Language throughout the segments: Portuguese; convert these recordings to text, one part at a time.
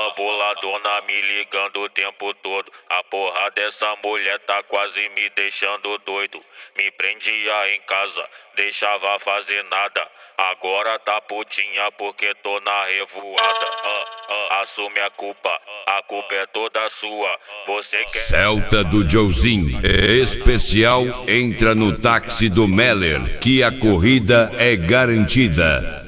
A boladona me ligando o tempo todo. A porra dessa mulher tá quase me deixando doido. Me prendia em casa, deixava fazer nada. Agora tá putinha porque tô na revoada. Assume a culpa é toda sua. Você quer... Celta do Joezinho, especial, entra no táxi do Meller, que a corrida é garantida.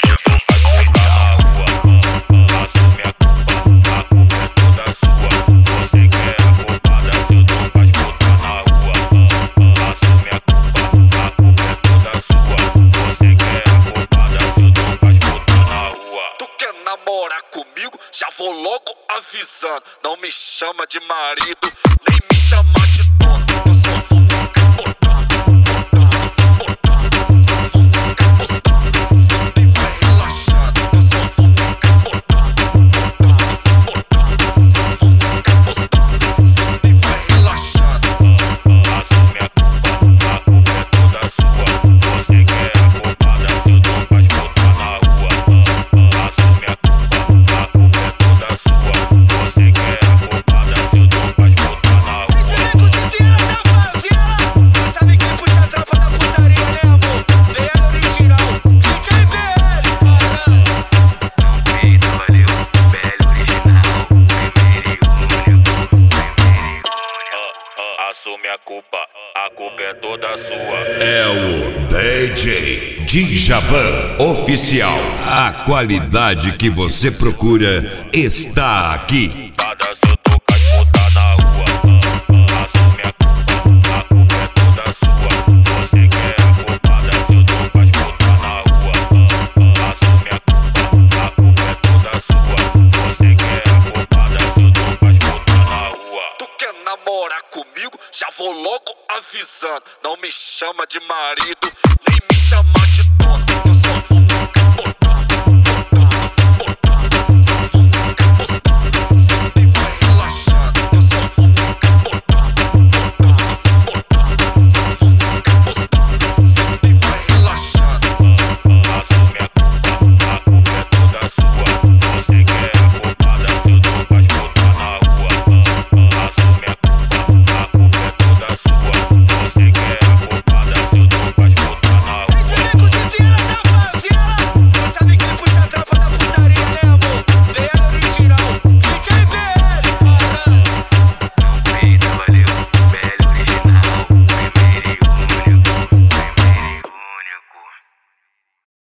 Namorar comigo, já vou logo avisando. Não me chama de marido, nem me chama de dono. Eu só vou ficar botando, só vou ficar botando, sempre vai relaxando. Eu só vou ficar botando, só vou ficar botando, sempre vai relaxando. Assume a culpa é toda sua. Você quer a culpada se eu não faz botar na rua. Assume a Assume a culpa é toda sua. É o DJ Djavan Oficial. A qualidade que você procura está aqui. Se eu tô com as putas na rua, assume a culpa é toda sua. Você quer a culpada se eu tô com as putas na rua. Assume a culpa é toda sua. Você quer a culpada se eu tô com as putas na rua. Tu quer namorar comigo? Já vou logo avisando. Não me chama de marido, nem me chama